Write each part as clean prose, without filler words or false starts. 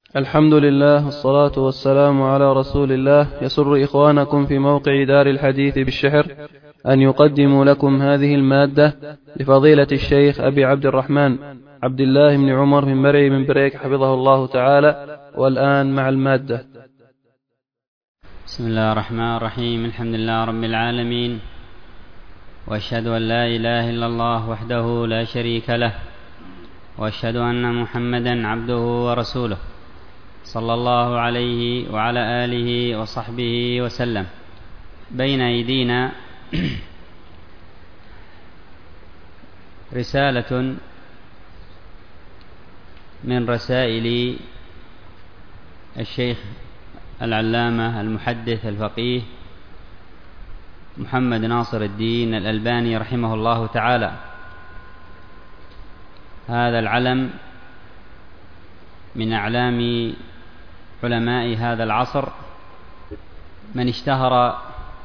الحمد لله والصلاة والسلام على رسول الله. يسر إخوانكم في موقع دار الحديث بالشحر أن يقدموا لكم هذه المادة لفضيلة الشيخ أبي عبد الرحمن عبد الله بن عمر بن مرعي بن بريك حفظه الله تعالى. والآن مع المادة. بسم الله الرحمن الرحيم. الحمد لله رب العالمين، وأشهد أن لا إله إلا الله وحده لا شريك له، وأشهد أن محمدا عبده ورسوله صلى الله عليه وعلى آله وصحبه وسلم. بين أيدينا رسالة من رسائل الشيخ العلامة المحدث الفقيه محمد ناصر الدين الألباني رحمه الله تعالى. هذا العلم من أعلام علماء هذا العصر، من اشتهر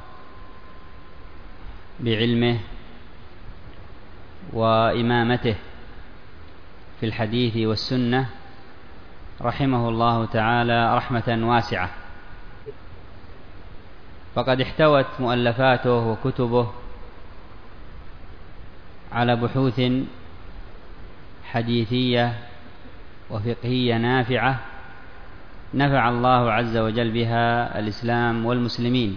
بعلمه وإمامته في الحديث والسنة رحمه الله تعالى رحمة واسعة. فقد احتوت مؤلفاته وكتبه على بحوث حديثية وفقهية نافعة، نفع الله عز وجل بها الإسلام والمسلمين.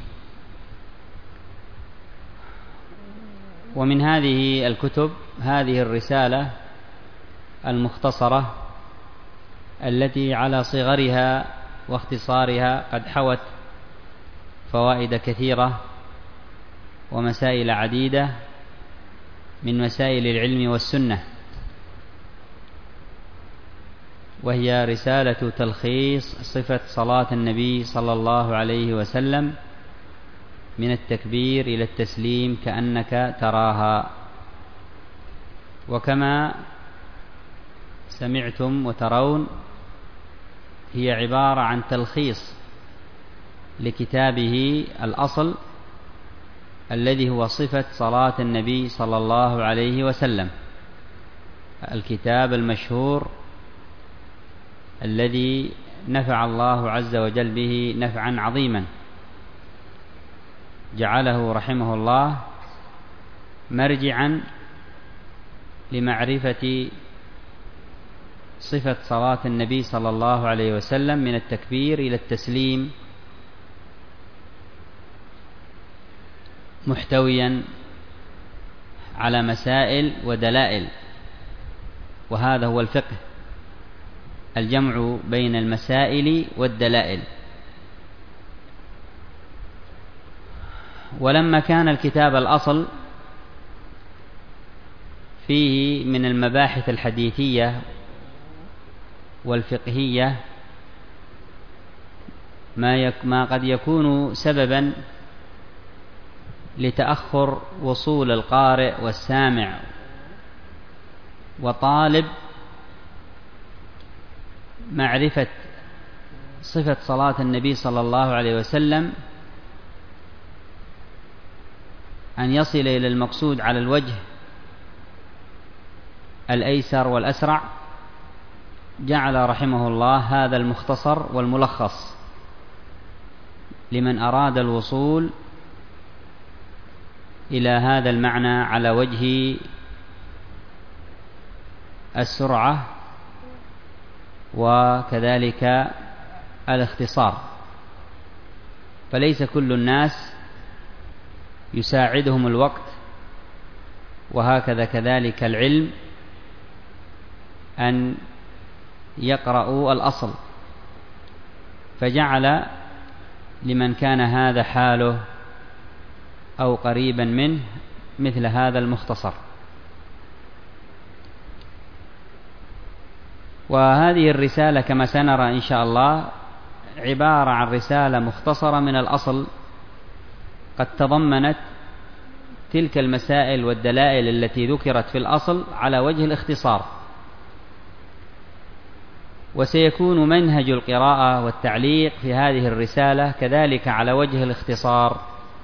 ومن هذه الكتب هذه الرسالة المختصرة التي على صغرها واختصارها قد حوت فوائد كثيرة ومسائل عديدة من مسائل العلم والسنة، وهي رسالة تلخيص صفة صلاة النبي صلى الله عليه وسلم من التكبير إلى التسليم كأنك تراها. وكما سمعتم وترون هي عبارة عن تلخيص لكتابه الأصل الذي هو صفة صلاة النبي صلى الله عليه وسلم، الكتاب المشهور الذي نفع الله عز وجل به نفعا عظيما، جعله رحمه الله مرجعا لمعرفة صفة صلاة النبي صلى الله عليه وسلم من التكبير إلى التسليم، محتويا على مسائل ودلائل. وهذا هو الفقه، الجمع بين المسائل والدلائل. ولما كان الكتاب الأصل فيه من المباحث الحديثية والفقهية ما قد يكون سببا لتأخر وصول القارئ والسامع وطالب معرفة صفة صلاة النبي صلى الله عليه وسلم أن يصل إلى المقصود على الوجه الأيسر والأسرع، جعل رحمه الله هذا المختصر والملخص لمن أراد الوصول إلى هذا المعنى على وجه السرعة وكذلك الاختصار. فليس كل الناس يساعدهم الوقت، وهكذا كذلك العلم أن يقرأوا الأصل، فجعل لمن كان هذا حاله أو قريبا منه مثل هذا المختصر. وهذه الرسالة كما سنرى إن شاء الله عبارة عن رسالة مختصرة من الأصل، قد تضمنت تلك المسائل والدلائل التي ذكرت في الأصل على وجه الاختصار. وسيكون منهج القراءة والتعليق في هذه الرسالة كذلك على وجه الاختصار،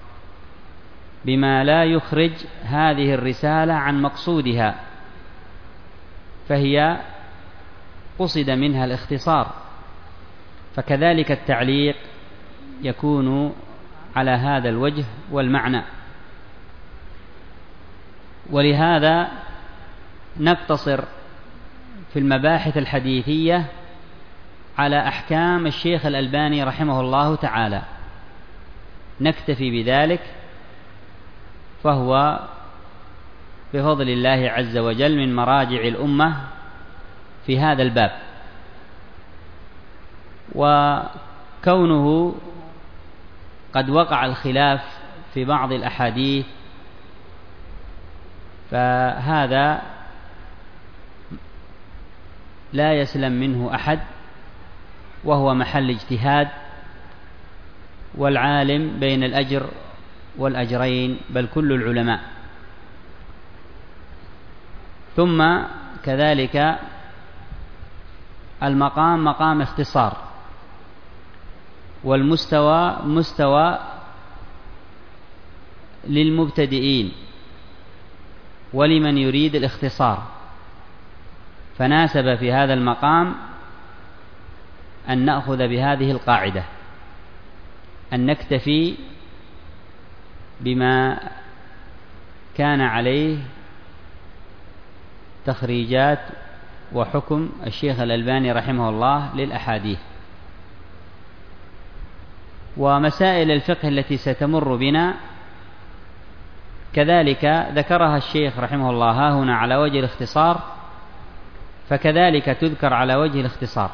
بما لا يخرج هذه الرسالة عن مقصودها، فهي قصد منها الاختصار فكذلك التعليق يكون على هذا الوجه والمعنى. ولهذا نقتصر في المباحث الحديثية على أحكام الشيخ الألباني رحمه الله تعالى، نكتفي بذلك، فهو بفضل الله عز وجل من مراجع الأمة في هذا الباب. وكونه قد وقع الخلاف في بعض الأحاديث فهذا لا يسلم منه أحد، وهو محل اجتهاد، والعالم بين الأجر والأجرين، بل كل العلماء. ثم كذلك المقام مقام اختصار، والمستوى مستوى للمبتدئين ولمن يريد الاختصار، فناسب في هذا المقام أن نأخذ بهذه القاعدة، أن نكتفي بما كان عليه تخريجات وحكم الشيخ الألباني رحمه الله للأحاديث. ومسائل الفقه التي ستمر بنا كذلك ذكرها الشيخ رحمه الله ها هنا على وجه الاختصار، فكذلك تذكر على وجه الاختصار،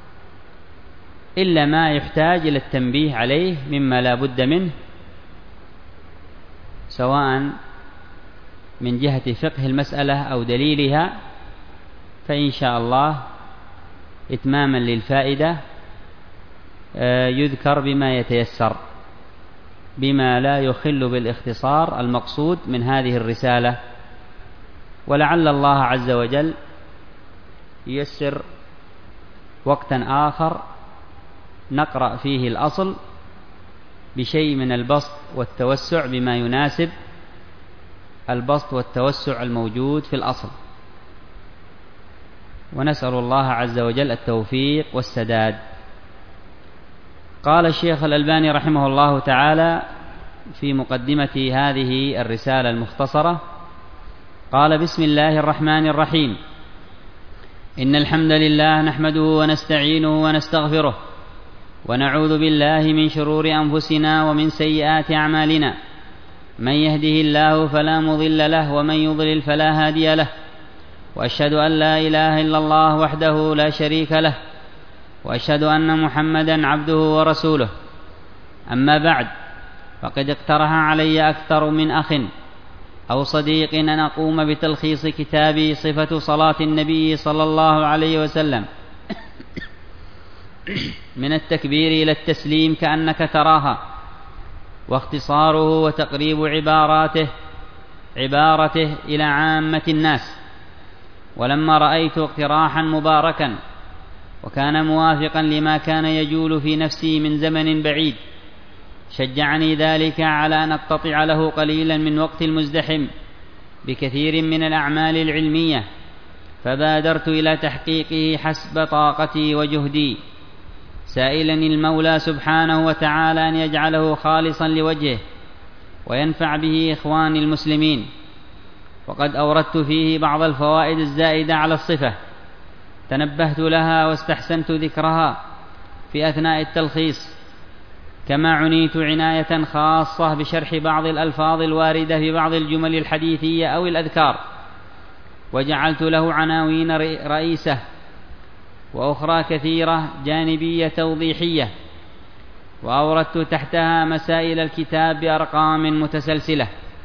إلا ما يحتاج إلى التنبيه عليه مما لا بد منه، سواء من جهة فقه المسألة أو دليلها، فإن شاء الله إتماما للفائدة يذكر بما يتيسر، بما لا يخل بالاختصار المقصود من هذه الرسالة. ولعل الله عز وجل ييسر وقتا آخر نقرأ فيه الأصل بشيء من البسط والتوسع بما يناسب البسط والتوسع الموجود في الأصل، ونسأل الله عز وجل التوفيق والسداد. قال الشيخ الألباني رحمه الله تعالى في مقدمة هذه الرسالة المختصرة، قال: بسم الله الرحمن الرحيم، إن الحمد لله نحمده ونستعينه ونستغفره، ونعوذ بالله من شرور أنفسنا ومن سيئات أعمالنا، من يهده الله فلا مضل له، ومن يضلل فلا هادي له، وأشهد أن لا إله إلا الله وحده لا شريك له، وأشهد أن محمدا عبده ورسوله. أما بعد، فقد اقترح علي أكثر من أخ أو صديق أن أقوم بتلخيص كتابي صفة صلاة النبي صلى الله عليه وسلم من التكبير إلى التسليم كأنك تراها، واختصاره وتقريب عبارته إلى عامة الناس. ولما رأيت اقتراحا مباركا وكان موافقا لما كان يجول في نفسي من زمن بعيد، شجعني ذلك على أن أقتطع له قليلا من وقت المزدحم بكثير من الأعمال العلمية، فبادرت إلى تحقيقه حسب طاقتي وجهدي، سائلا المولى سبحانه وتعالى أن يجعله خالصا لوجهه وينفع به إخواني المسلمين. وقد أوردت فيه بعض الفوائد الزائدة على الصفة، تنبهت لها واستحسنت ذكرها في أثناء التلخيص، كما عنيت عناية خاصة بشرح بعض الألفاظ الواردة في بعض الجمل الحديثية أو الأذكار، وجعلت له عناوين رئيسة وأخرى كثيرة جانبية توضيحية، وأوردت تحتها مسائل الكتاب بأرقام متسلسلة.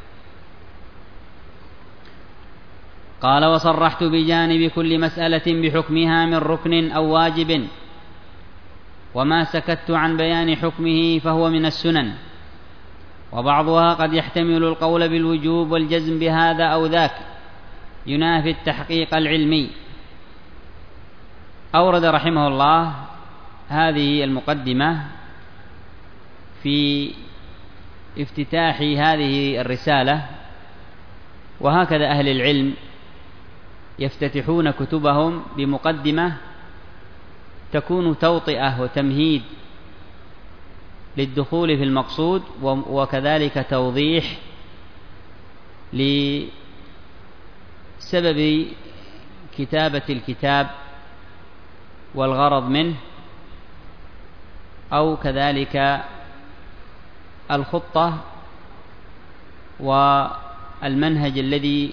قال: وصرحت بجانب كل مسألة بحكمها من ركن أو واجب، وما سكت عن بيان حكمه فهو من السنن، وبعضها قد يحتمل القول بالوجوب والجزم بهذا أو ذاك، ينافي التحقيق العلمي. أورد رحمه الله هذه المقدمة في افتتاح هذه الرسالة، وهكذا أهل العلم يفتتحون كتبهم بمقدمة تكون توطئة وتمهيد للدخول في المقصود، وكذلك توضيح لسبب كتابة الكتاب والغرض منه، أو كذلك الخطة والمنهج الذي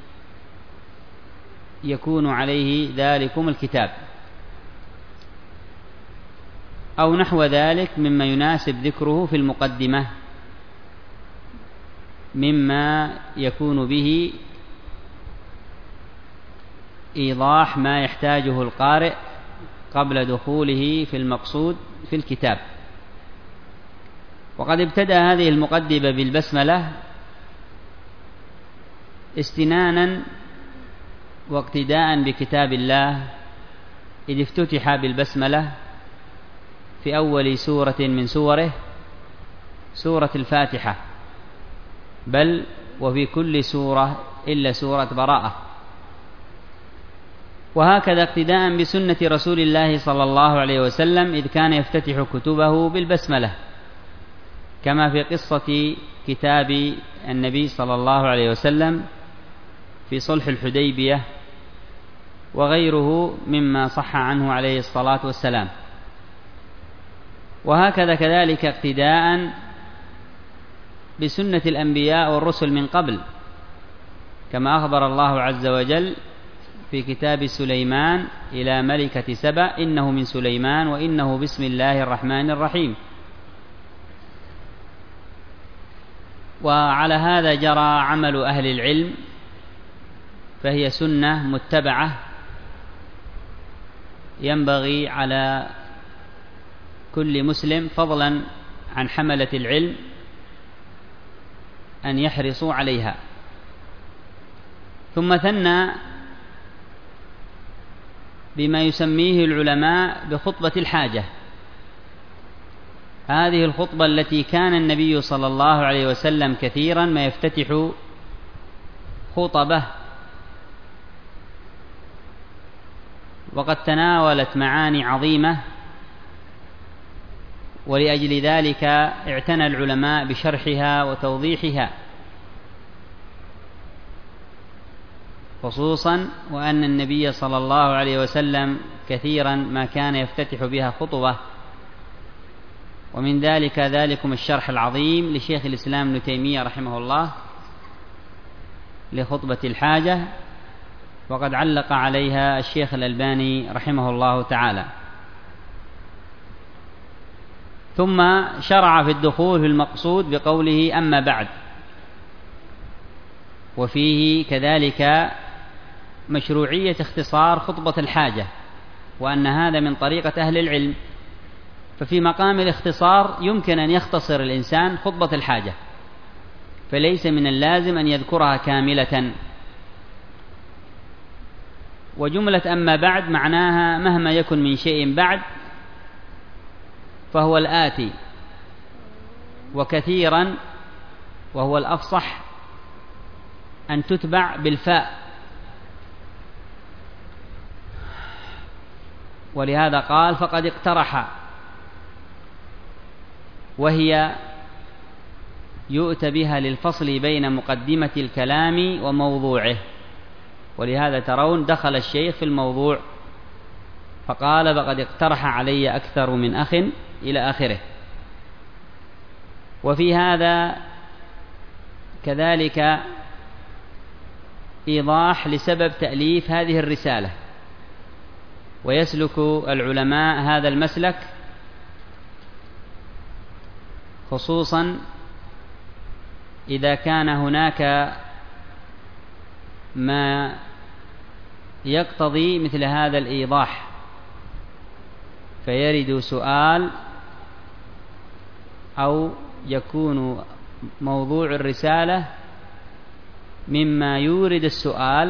يكون عليه ذلكم الكتاب، أو نحو ذلك مما يناسب ذكره في المقدمة مما يكون به إيضاح ما يحتاجه القارئ قبل دخوله في المقصود في الكتاب. وقد ابتدأ هذه المقدمة بالبسملة استنانا واقتداء بكتاب الله، إذ افتتح بالبسملة في أول سورة من سوره، سورة الفاتحة، بل وفي كل سورة إلا سورة براءة. وهكذا اقتداء بسنة رسول الله صلى الله عليه وسلم، إذ كان يفتتح كتبه بالبسملة، كما في قصة كتاب النبي صلى الله عليه وسلم في صلح الحديبية وغيره مما صح عنه عليه الصلاة والسلام. وهكذا كذلك اقتداء بسنة الأنبياء والرسل من قبل، كما أخبر الله عز وجل في كتاب سليمان إلى ملكة سبأ: إنه من سليمان وإنه بسم الله الرحمن الرحيم. وعلى هذا جرى عمل أهل العلم، فهي سنة متبعة ينبغي على كل مسلم فضلا عن حملة العلم أن يحرصوا عليها. ثم ثنى بما يسميه العلماء بخطبة الحاجة، هذه الخطبة التي كان النبي صلى الله عليه وسلم كثيرا ما يفتتح خطبه، وقد تناولت معاني عظيمة، ولأجل ذلك اعتنى العلماء بشرحها وتوضيحها، خصوصا وأن النبي صلى الله عليه وسلم كثيرا ما كان يفتتح بها خطبة. ومن ذلكم الشرح العظيم لشيخ الإسلام ابن تيمية رحمه الله لخطبة الحاجة، وقد علق عليها الشيخ الألباني رحمه الله تعالى. ثم شرع في الدخول في المقصود بقوله: أما بعد. وفيه كذلك مشروعية اختصار خطبة الحاجة، وأن هذا من طريقة أهل العلم، ففي مقام الاختصار يمكن أن يختصر الإنسان خطبة الحاجة، فليس من اللازم أن يذكرها كاملة. وجملة أما بعد معناها مهما يكن من شيء بعد فهو الآتي، وكثيرا وهو الأفصح أن تتبع بالفاء، ولهذا قال: فقد اقترح، وهي يؤتى بها للفصل بين مقدمة الكلام وموضوعه. ولهذا ترون دخل الشيخ في الموضوع فقال: فقد اقترح علي أكثر من أخ إلى آخره. وفي هذا كذلك إيضاح لسبب تأليف هذه الرسالة، ويسلك العلماء هذا المسلك خصوصا إذا كان هناك ما يقتضي مثل هذا الإيضاح، فيرد سؤال أو يكون موضوع الرسالة مما يورد السؤال،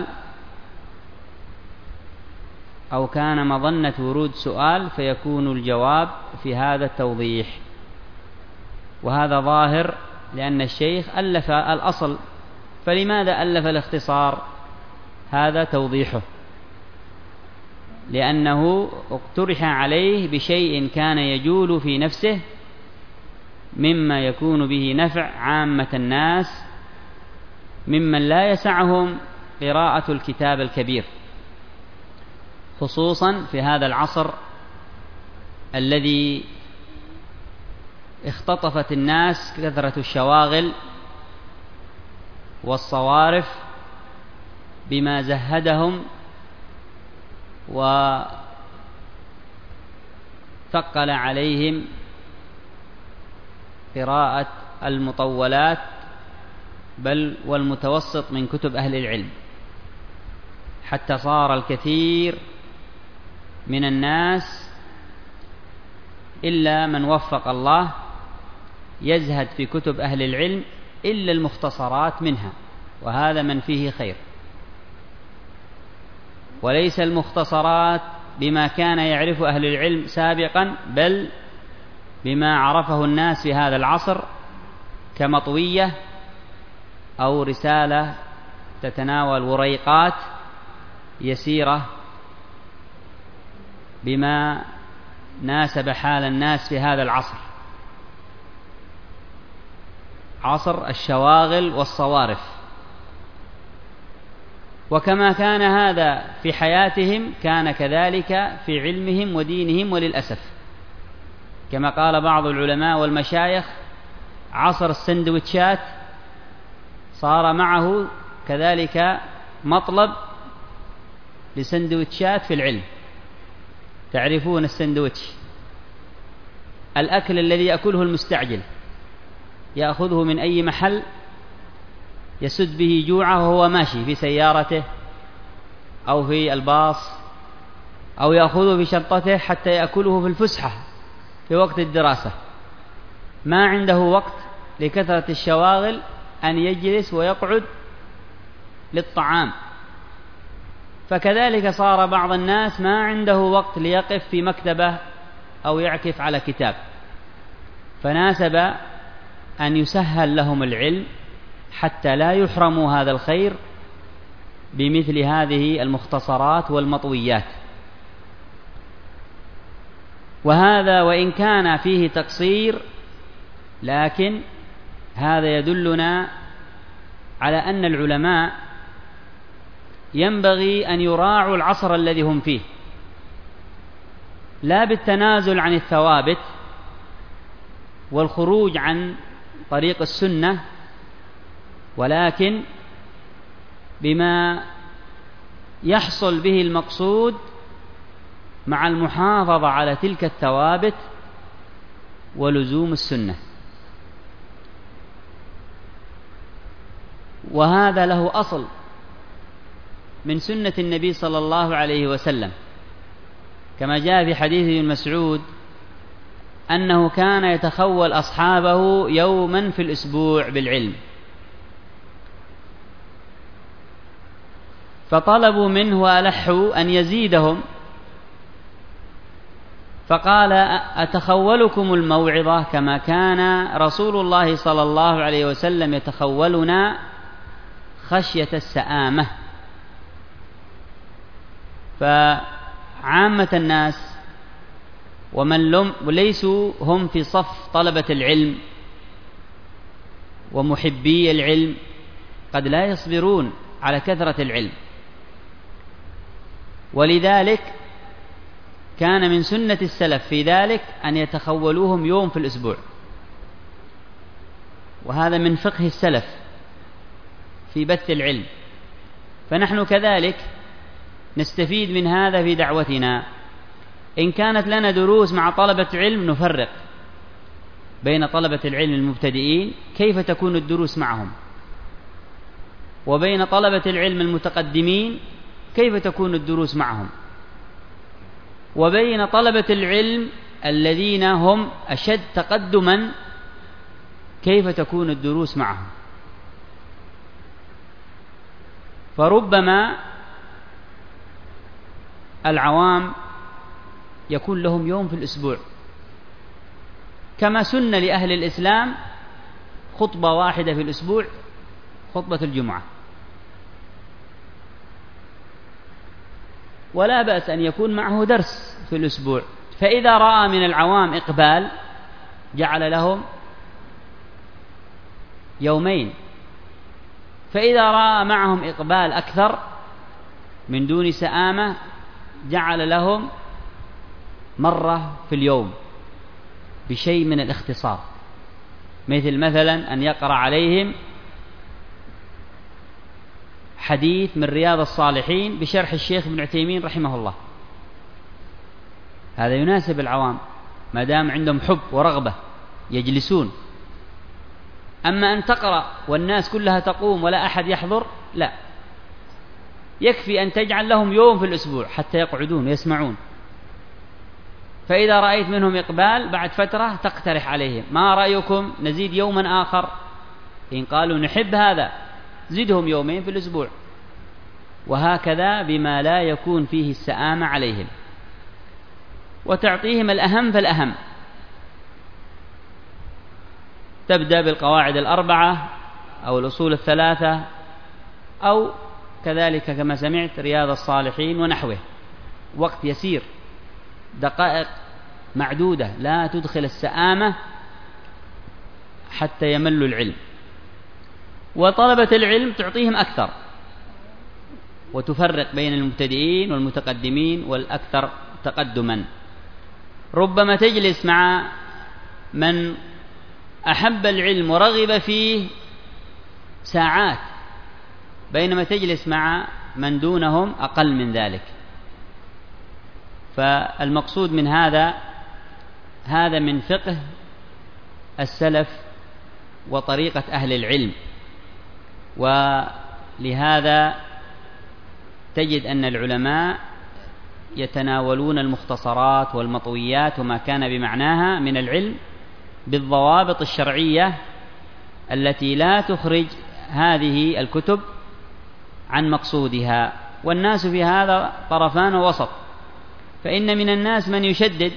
أو كان مظنة ورود سؤال فيكون الجواب في هذا التوضيح. وهذا ظاهر لأن الشيخ ألف الأصل، فلماذا ألف الاختصار؟ هذا توضيحه. لأنه اقترح عليه بشيء كان يجول في نفسه مما يكون به نفع عامة الناس ممن لا يسعهم قراءة الكتاب الكبير، خصوصا في هذا العصر الذي اختطفت الناس كثرة الشواغل والصوارف بما زهدهم وثقل عليهم قراءة المطولات بل والمتوسط من كتب أهل العلم، حتى صار الكثير من الناس إلا من وفق الله يزهد في كتب أهل العلم إلا المختصرات منها، وهذا من فيه خير، وليس المختصرات بما كان يعرف أهل العلم سابقا، بل بما عرفه الناس في هذا العصر كمطوية أو رسالة تتناول وريقات يسيرة بما ناسب حال الناس في هذا العصر، عصر الشواغل والصوارف. وكما كان هذا في حياتهم كان كذلك في علمهم ودينهم، وللأسف كما قال بعض العلماء والمشايخ عصر السندويتشات صار معه كذلك مطلب لسندويتشات في العلم. تعرفون السندويتش، الأكل الذي يأكله المستعجل، يأخذه من أي محل يسد به جوعه وهو ماشي في سيارته أو في الباص، أو يأخذه في شنطته حتى يأكله في الفسحة في وقت الدراسة، ما عنده وقت لكثرة الشواغل أن يجلس ويقعد للطعام. فكذلك صار بعض الناس ما عنده وقت ليقف في مكتبة أو يعكف على كتاب، فناسب أن يسهل لهم العلم حتى لا يحرموا هذا الخير بمثل هذه المختصرات والمطويات. وهذا وإن كان فيه تقصير، لكن هذا يدلنا على أن العلماء ينبغي أن يراعوا العصر الذي هم فيه، لا بالتنازل عن الثوابت والخروج عن طريق السنة، ولكن بما يحصل به المقصود مع المحافظة على تلك الثوابت ولزوم السنة. وهذا له أصل من سنة النبي صلى الله عليه وسلم، كما جاء في حديث ابن مسعود أنه كان يتخول أصحابه يوما في الأسبوع بالعلم، فطلبوا منه وألحوا أن يزيدهم، فقال: أتخولكم الموعظة كما كان رسول الله صلى الله عليه وسلم يتخولنا خشية السآمة. فعامة الناس ومن ليسوا هم في صف طلبة العلم ومحبي العلم قد لا يصبرون على كثرة العلم، ولذلك كان من سنة السلف في ذلك أن يتخولوهم يوم في الأسبوع، وهذا من فقه السلف في بث العلم. فنحن كذلك نستفيد من هذا في دعوتنا. إن كانت لنا دروس مع طلبة علم نفرق بين طلبة العلم المبتدئين كيف تكون الدروس معهم، وبين طلبة العلم المتقدمين كيف تكون الدروس معهم، وبين طلبة العلم الذين هم أشد تقدما كيف تكون الدروس معهم. فربما العوام يكون لهم يوم في الأسبوع، كما سن لأهل الإسلام خطبة واحدة في الأسبوع، خطبة الجمعة. ولا بأس أن يكون معه درس في الأسبوع. فإذا رأى من العوام إقبال جعل لهم يومين، فإذا رأى معهم إقبال أكثر من دون سآمة جعل لهم مرة في اليوم بشيء من الاختصار، مثلا أن يقرأ عليهم حديث من رياض الصالحين بشرح الشيخ ابن عثيمين رحمه الله. هذا يناسب العوام ما دام عندهم حب ورغبة يجلسون. أما أن تقرأ والناس كلها تقوم ولا أحد يحضر، لا، يكفي أن تجعل لهم يوم في الأسبوع حتى يقعدون ويسمعون. فإذا رأيت منهم إقبال بعد فترة تقترح عليهم: ما رأيكم نزيد يوما آخر؟ إن قالوا نحب هذا زدهم يومين في الأسبوع، وهكذا بما لا يكون فيه السآمة عليهم، وتعطيهم الأهم فالأهم. تبدأ بالقواعد الأربعة أو الأصول الثلاثة، أو كذلك كما سمعت رياض الصالحين ونحوه، وقت يسير، دقائق معدودة، لا تدخل السآمة حتى يملوا العلم. وطلبة العلم تعطيهم أكثر، وتفرق بين المبتدئين والمتقدمين والأكثر تقدما. ربما تجلس مع من أحب العلم ورغب فيه ساعات، بينما تجلس مع من دونهم أقل من ذلك. فالمقصود من هذا من فقه السلف وطريقة أهل العلم. ولهذا تجد أن العلماء يتناولون المختصرات والمطويات وما كان بمعناها من العلم بالضوابط الشرعية التي لا تخرج هذه الكتب عن مقصودها. والناس في هذا طرفان ووسط، فإن من الناس من يشدد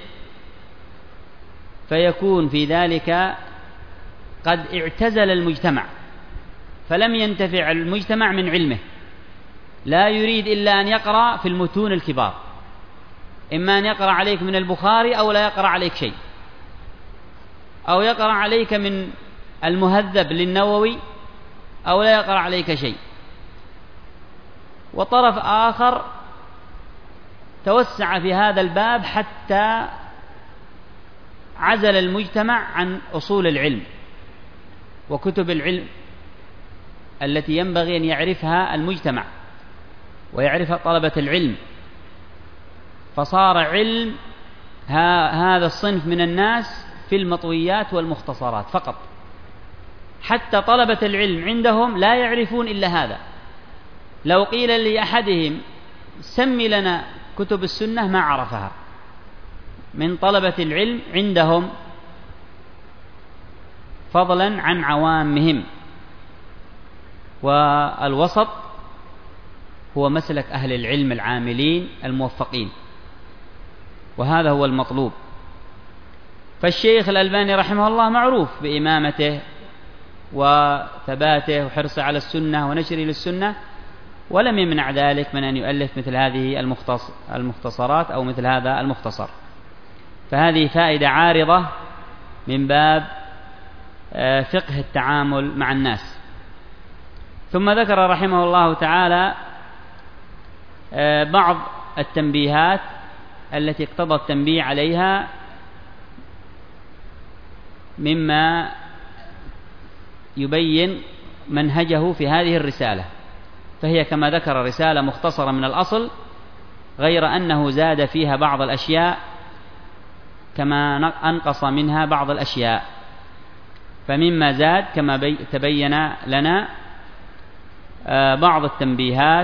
فيكون في ذلك قد اعتزل المجتمع، فلم ينتفع المجتمع من علمه، لا يريد إلا أن يقرأ في المتون الكبار، إما أن يقرأ عليك من البخاري أو لا يقرأ عليك شيء، أو يقرأ عليك من المهذب للنووي أو لا يقرأ عليك شيء. وطرف آخر توسع في هذا الباب حتى عزل المجتمع عن أصول العلم وكتب العلم التي ينبغي أن يعرفها المجتمع ويعرفها طلبة العلم، فصار علم هذا الصنف من الناس في المطويات والمختصرات فقط، حتى طلبة العلم عندهم لا يعرفون إلا هذا. لو قيل لأحدهم سمي لنا كتب السنة ما عرفها من طلبة العلم عندهم، فضلا عن عوامهم. والوسط هو مسلك أهل العلم العاملين الموفقين، وهذا هو المطلوب. فالشيخ الألباني رحمه الله معروف بإمامته وثباته وحرصه على السنة ونشره للسنة، ولم يمنع ذلك من أن يؤلف مثل هذه المختصرات أو مثل هذا المختصر. فهذه فائدة عارضة من باب فقه التعامل مع الناس. ثم ذكر رحمه الله تعالى بعض التنبيهات التي اقتضى التنبيه عليها مما يبين منهجه في هذه الرسالة، فهي كما ذكر رسالة مختصرة من الأصل، غير أنه زاد فيها بعض الأشياء كما أنقص منها بعض الأشياء. فمما زاد كما تبين لنا بعض التنبيهات،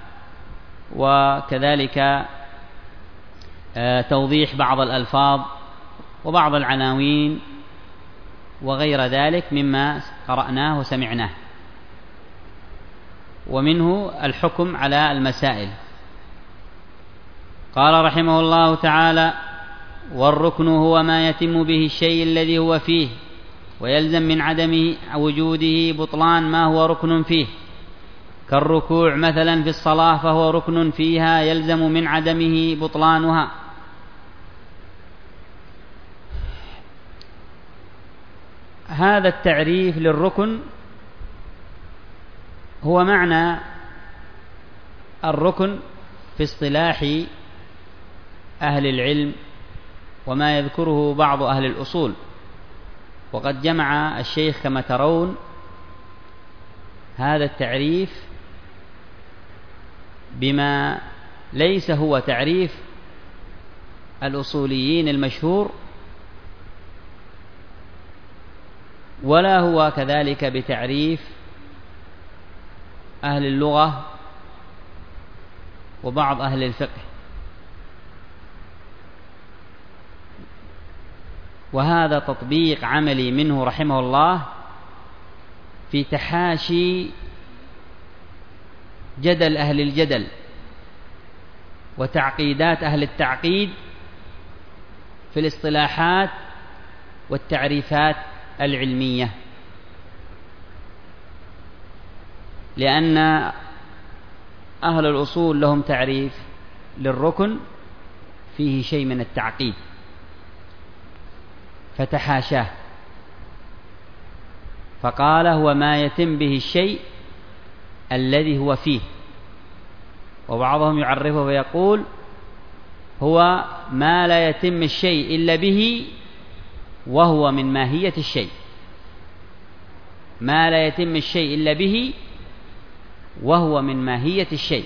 وكذلك توضيح بعض الألفاظ وبعض العناوين وغير ذلك مما قرأناه وسمعناه. ومنه الحكم على المسائل. قال رحمه الله تعالى: والركن هو ما يتم به الشيء الذي هو فيه، ويلزم من عدم وجوده بطلان ما هو ركن فيه، كالركوع مثلا في الصلاة فهو ركن فيها يلزم من عدمه بطلانها. هذا التعريف للركن هو معنى الركن في اصطلاح أهل العلم وما يذكره بعض أهل الأصول. وقد جمع الشيخ كما ترون هذا التعريف بما ليس هو تعريف الأصوليين المشهور، ولا هو كذلك بتعريف أهل اللغة وبعض أهل الفقه. وهذا تطبيق عملي منه رحمه الله في تحاشي جدل أهل الجدل وتعقيدات أهل التعقيد في الاصطلاحات والتعريفات العلمية، لأن أهل الأصول لهم تعريف للركن فيه شيء من التعقيد فتحاشاه، فقال هو ما يتم به الشيء الذي هو فيه. وبعضهم يعرفه ويقول هو ما لا يتم الشيء إلا به وهو من ماهية الشيء، ما لا يتم الشيء إلا به وهو من ماهية الشيء،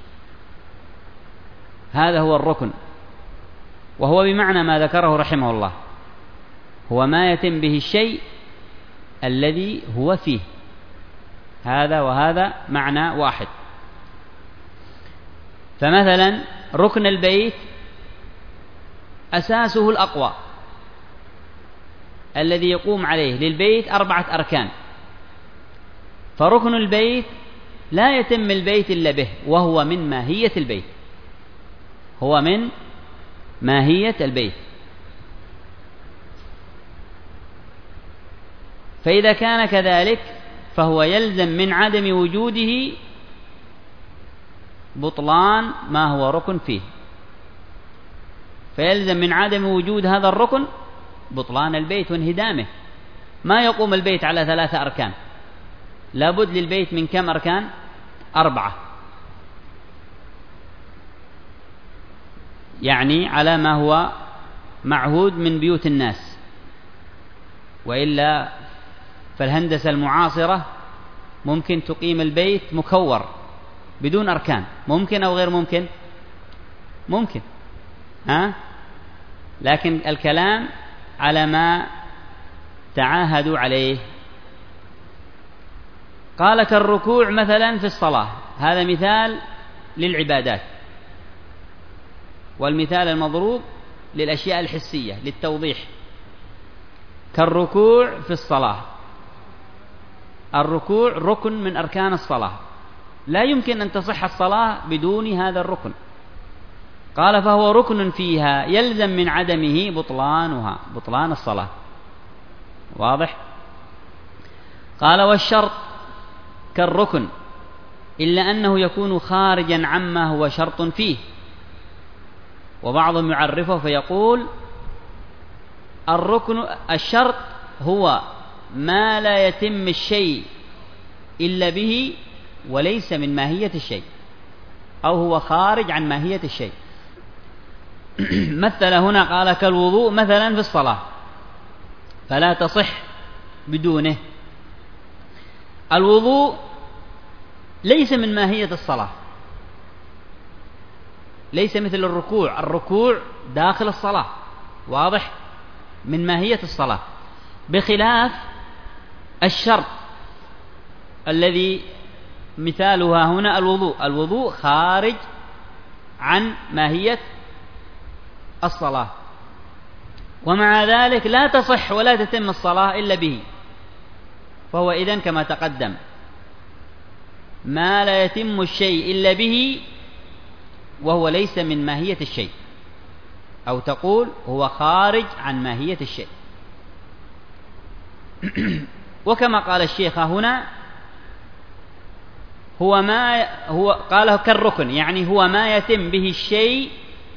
هذا هو الركن. وهو بمعنى ما ذكره رحمه الله، هو ما يتم به الشيء الذي هو فيه، هذا وهذا معنى واحد. فمثلا ركن البيت أساسه الأقوى الذي يقوم عليه للبيت 4 أركان، فركن البيت لا يتم البيت إلا به وهو من ماهية البيت، هو من ماهية البيت. فإذا كان كذلك فهو يلزم من عدم وجوده بطلان ما هو ركن فيه، فيلزم من عدم وجود هذا الركن بطلان البيت وانهدامه. ما يقوم البيت على 3 أركان، لابد للبيت من كم أركان؟ 4، يعني على ما هو معهود من بيوت الناس. وإلا فالهندسة المعاصرة ممكن تقيم البيت مكور بدون أركان، ممكن أو غير ممكن؟ ممكن، لكن الكلام على ما تعاهدوا عليه. قال كالركوع مثلا في الصلاة، هذا مثال للعبادات، والمثال المضروب للأشياء الحسية للتوضيح. كالركوع في الصلاة، الركوع ركن من أركان الصلاة، لا يمكن أن تصح الصلاة بدون هذا الركن. قال فهو ركن فيها يلزم من عدمه بطلانها، بطلان الصلاة. واضح؟ قال والشرط كالركن إلا أنه يكون خارجا عما هو شرط فيه. وبعضهم يعرفه فيقول الشرط هو ما لا يتم الشيء إلا به وليس من ماهية الشيء، أو هو خارج عن ماهية الشيء. مثل هنا قال كالوضوء مثلا في الصلاة فلا تصح بدونه. الوضوء ليس من ماهية الصلاة، ليس مثل الركوع، الركوع داخل الصلاة، واضح، من ماهية الصلاة، بخلاف الشرط الذي مثالها هنا الوضوء. الوضوء خارج عن ماهية الصلاة، ومع ذلك لا تصح ولا تتم الصلاة إلا به. فهو إذن كما تقدم ما لا يتم الشيء إلا به وهو ليس من ماهية الشيء، أو تقول هو خارج عن ماهية الشيء. وكما قال الشيخ هنا هو قاله كالركن، يعني هو ما يتم به الشيء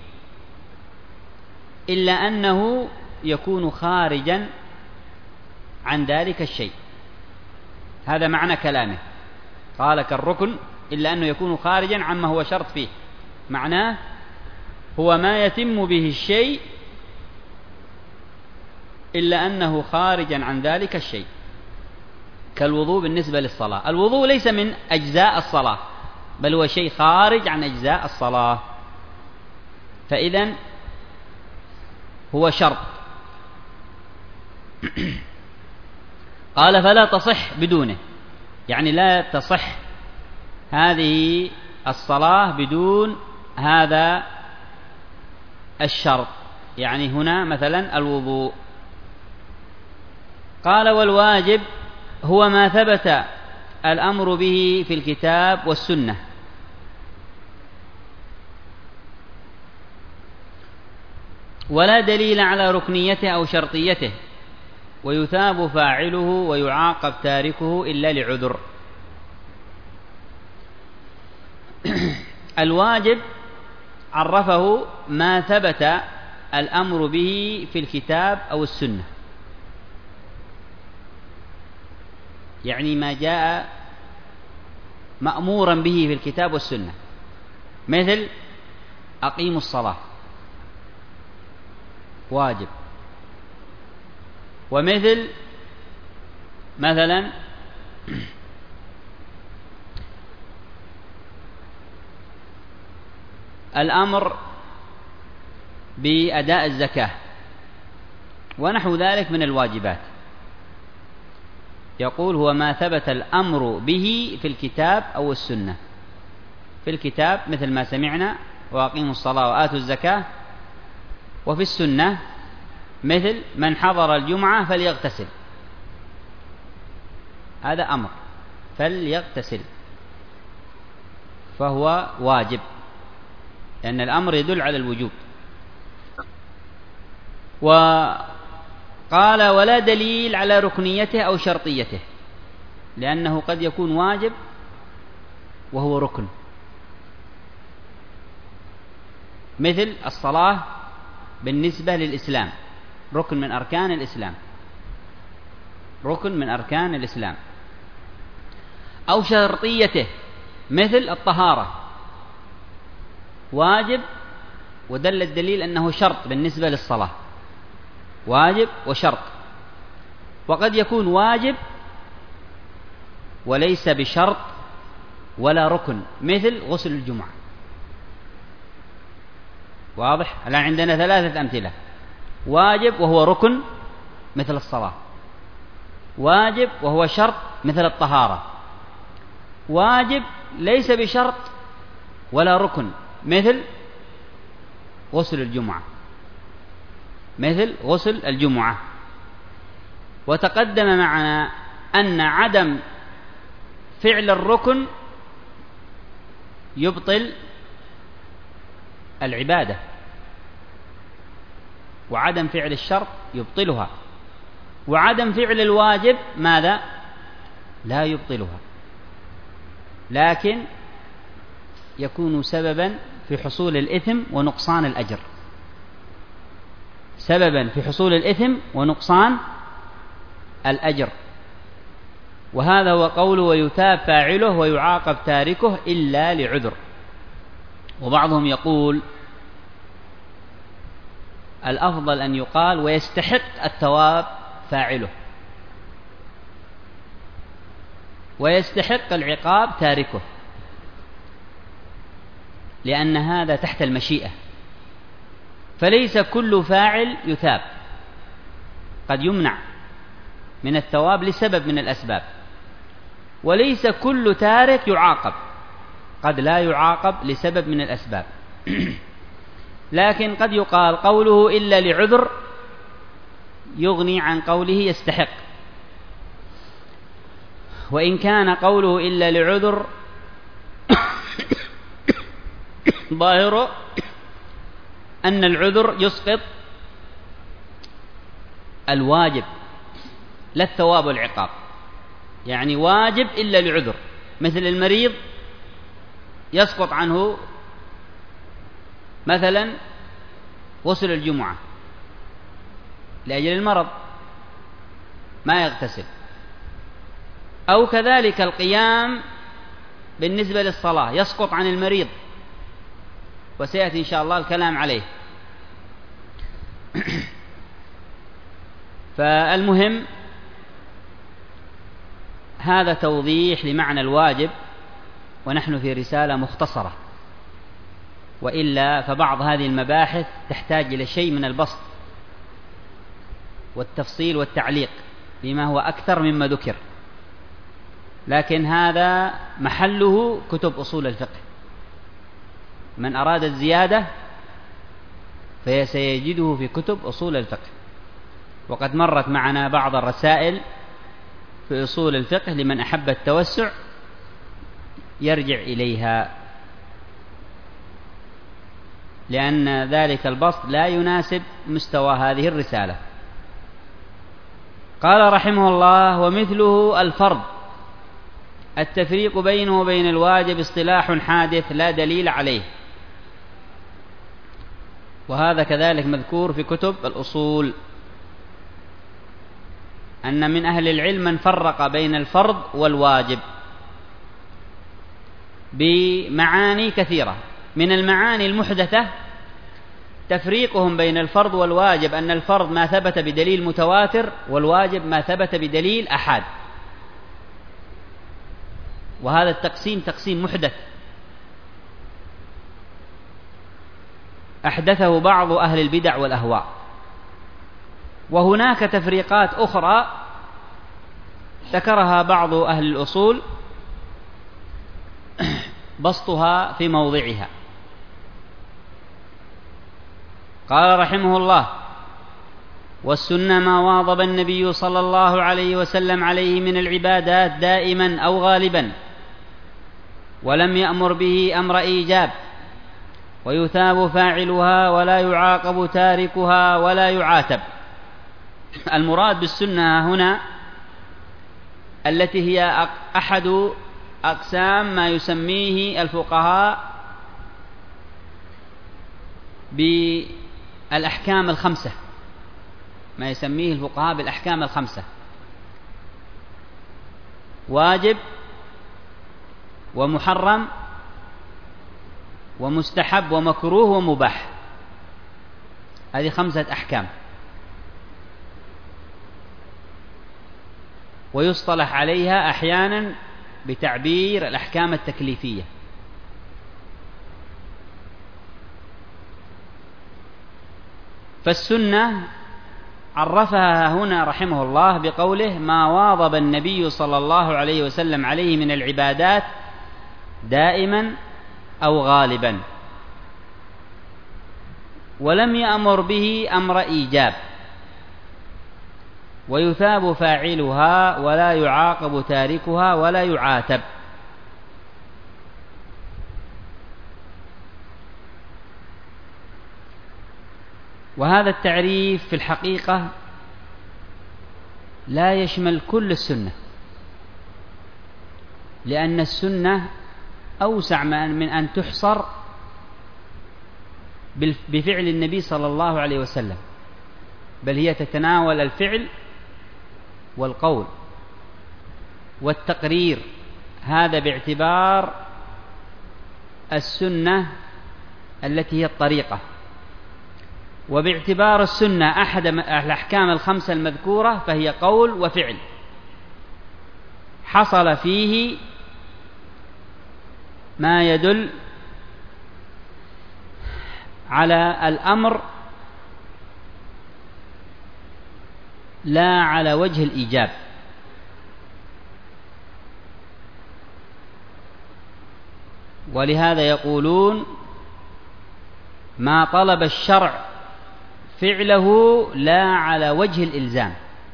إلا أنه يكون خارجا عن ذلك الشيء. هذا معنى كلامه، قال كالركن إلا أنه يكون خارجا عما هو شرط فيه. معناه هو ما يتم به الشيء إلا أنه خارجا عن ذلك الشيء، كالوضوء بالنسبة للصلاة. الوضوء ليس من أجزاء الصلاة، بل هو شيء خارج عن أجزاء الصلاة، فإذن هو شرط. قال فلا تصح بدونه، يعني لا تصح هذه الصلاة بدون هذا الشرط، يعني هنا مثلا الوضوء. قال والواجب هو ما ثبت الأمر به في الكتاب والسنة، ولا دليل على ركنيته أو شرطيته، ويثاب فاعله ويعاقب تاركه إلا لعذر. الواجب عرفه ما ثبت الأمر به في الكتاب أو السنة، يعني ما جاء مأمورا به في الكتاب والسنة، مثل أقيموا الصلاة واجب، ومثل مثلا الأمر بأداء الزكاة ونحو ذلك من الواجبات. يقول هو ما ثبت الأمر به في الكتاب أو السنة. في الكتاب مثل ما سمعنا وأقيموا الصلاة وآتوا الزكاة، وفي السنة مثل من حضر الجمعة فليغتسل، هذا أمر فليغتسل، فهو واجب لأن الأمر يدل على الوجوب. وقال ولا دليل على ركنيته أو شرطيته، لأنه قد يكون واجب وهو ركن، مثل الصلاة بالنسبة للإسلام ركن من أركان الإسلام، ركن من أركان الإسلام. أو شرطيته مثل الطهارة واجب، ودل الدليل أنه شرط بالنسبة للصلاة، واجب وشرط. وقد يكون واجب وليس بشرط ولا ركن، مثل غسل الجمعة. واضح؟ الآن عندنا ثلاثة أمثلة: واجب وهو ركن مثل الصلاة، واجب وهو شرط مثل الطهارة، واجب ليس بشرط ولا ركن مثل غسل الجمعة، مثل غسل الجمعة. وتقدم معنا أن عدم فعل الركن يبطل العبادة، وعدم فعل الشرط يبطلها، وعدم فعل الواجب ماذا؟ لا يبطلها، لكن يكون سببا في حصول الإثم ونقصان الأجر، سببا في حصول الإثم ونقصان الأجر. وهذا هو قوله ويثاب فاعله ويعاقب تاركه إلا لعذر. وبعضهم يقول الأفضل أن يقال ويستحق الثواب فاعله، ويستحق العقاب تاركه، لأن هذا تحت المشيئة، فليس كل فاعل يثاب، قد يمنع من الثواب لسبب من الأسباب، وليس كل تارك يعاقب، قد لا يعاقب لسبب من الأسباب. لكن قد يقال قوله إلا لعذر يغني عن قوله يستحق، وإن كان قوله إلا لعذر ظاهر أن العذر يسقط الواجب لا الثواب والعقاب، يعني واجب إلا لعذر، مثل المريض يسقط عنه مثلا غسل الجمعة لأجل المرض ما يغتسل، أو كذلك القيام بالنسبة للصلاة يسقط عن المريض، وسيأتي إن شاء الله الكلام عليه. فالمهم هذا توضيح لمعنى الواجب، ونحن في رسالة مختصرة، وإلا فبعض هذه المباحث تحتاج إلى شيء من البسط والتفصيل والتعليق بما هو أكثر مما ذكر، لكن هذا محله كتب أصول الفقه. من أراد الزيادة فسيجده في كتب أصول الفقه، وقد مرت معنا بعض الرسائل في أصول الفقه لمن أحب التوسع يرجع إليها، لأن ذلك البسط لا يناسب مستوى هذه الرسالة. قال رحمه الله: ومثله الفرض التفريق بينه وبين الواجب اصطلاح حادث لا دليل عليه، وهذا كذلك مذكور في كتب الأصول، أن من أهل العلم من فرق بين الفرض والواجب بمعاني كثيرة. من المعاني المحدثة تفريقهم بين الفرض والواجب أن الفرض ما ثبت بدليل متواتر، والواجب ما ثبت بدليل أحاد، وهذا التقسيم تقسيم محدث أحدثه بعض أهل البدع والأهواء. وهناك تفريقات أخرى ذكرها بعض أهل الأصول بسطها في موضعها. قال رحمه الله: والسنة ما واظب النبي صلى الله عليه وسلم عليه من العبادات دائما أو غالبا، ولم يأمر به أمر إيجاب، ويثاب فاعلها ولا يعاقب تاركها ولا يعاتب. المراد بالسنة هنا التي هي أحد أقسام ما يسميه الفقهاء بالأحكام الخمسة، ما يسميه الفقهاء بالأحكام الخمسة: واجب ومحرم ومستحب ومكروه ومباح. هذه 5 أحكام، ويصطلح عليها أحيانا بتعبير الأحكام التكليفية. فالسنة عرفها هنا رحمه الله بقوله: ما واظب النبي صلى الله عليه وسلم عليه من العبادات دائما أو غالبا، ولم يأمر به أمر إيجاب، ويثاب فاعلها ولا يعاقب تاركها ولا يعاتب. وهذا التعريف في الحقيقة لا يشمل كل السنة، لأن السنة أوسع من أن تحصر بفعل النبي صلى الله عليه وسلم، بل هي تتناول الفعل والقول والتقرير، هذا باعتبار السنة التي هي الطريقة. وباعتبار السنة أحد الأحكام الخمسة المذكورة فهي قول وفعل حصل فيه ما يدل على الأمر لا على وجه الإيجاب. ولهذا يقولون: ما طلب الشرع فعله لا على وجه الإلزام.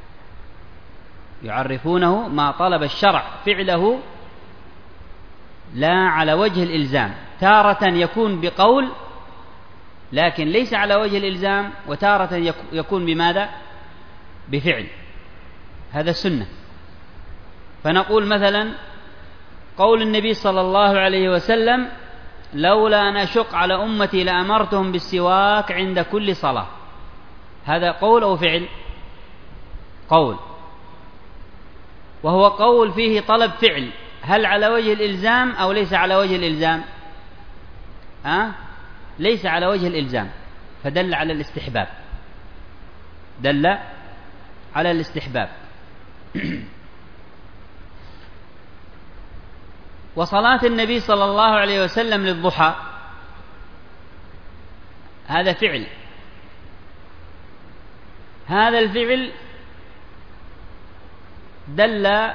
يعرفونه: ما طلب الشرع فعله لا على وجه الإلزام، تارة يكون بقول لكن ليس على وجه الإلزام، وتارة يكون بماذا؟ بفعل. هذا السنة. فنقول مثلا: قول النبي صلى الله عليه وسلم: لولا أن أشق على أمتي لأمرتهم بالسواك عند كل صلاة. هذا قول أو فعل؟ قول، وهو قول فيه طلب فعل. هل على وجه الإلزام أو ليس على وجه الإلزام؟ ليس على وجه الإلزام، فدل على الاستحباب، دل على الاستحباب. وصلاة النبي صلى الله عليه وسلم للضحى هذا فعل، هذا الفعل دل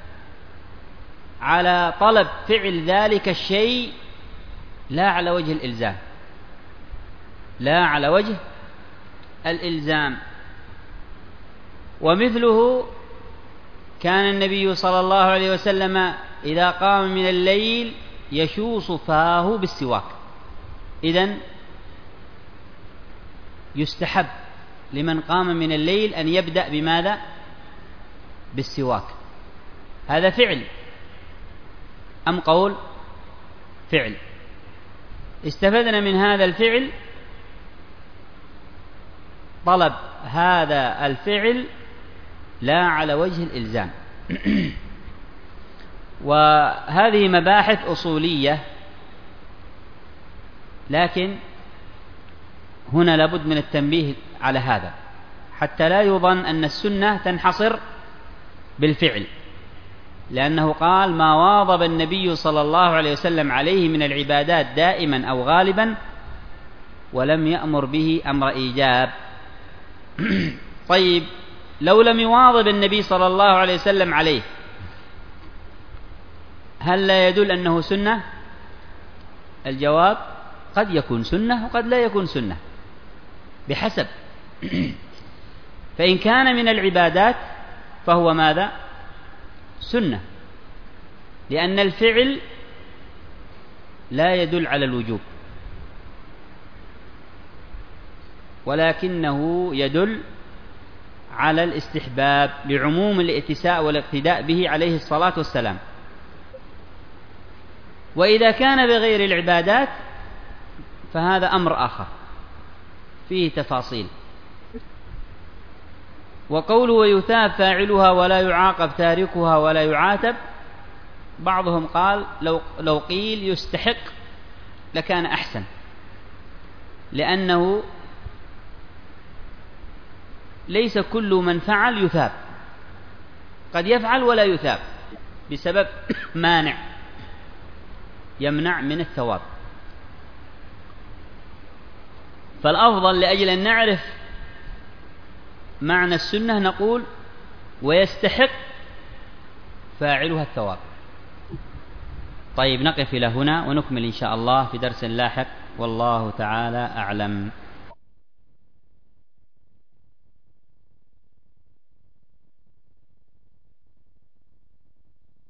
على طلب فعل ذلك الشيء لا على وجه الإلزام، لا على وجه الإلزام. ومثله كان النبي صلى الله عليه وسلم إذا قام من الليل يشوص فاه بالسواك. إذن يستحب لمن قام من الليل أن يبدأ بماذا؟ بالسواك. هذا فعل أم قول؟ فعل. استفدنا من هذا الفعل طلب هذا الفعل لا على وجه الإلزام. وهذه مباحث أصولية، لكن هنا لابد من التنبيه على هذا حتى لا يظن أن السنة تنحصر بالفعل، لأنه قال ما واظب النبي صلى الله عليه وسلم عليه من العبادات دائما أو غالبا ولم يأمر به أمر إيجاب. طيب لو لم يواظب النبي صلى الله عليه وسلم عليه هل لا يدل أنه سنة؟ الجواب قد يكون سنة وقد لا يكون سنة بحسب. فإن كان من العبادات فهو ماذا؟ سنة، لأن الفعل لا يدل على الوجوب ولكنه يدل على الاستحباب لعموم الائتساء والاقتداء به عليه الصلاة والسلام. وإذا كان بغير العبادات فهذا أمر آخر فيه تفاصيل. وقوله ويثاب فاعلها ولا يعاقب تاركها ولا يعاتب، بعضهم قال لو قيل يستحق لكان أحسن، لأنه ليس كل من فعل يثاب، قد يفعل ولا يثاب بسبب مانع يمنع من الثواب. فالأفضل لأجل أن نعرف معنى السنة نقول ويستحق فاعلها الثواب. طيب نقف إلى هنا ونكمل إن شاء الله في درس لاحق، والله تعالى أعلم.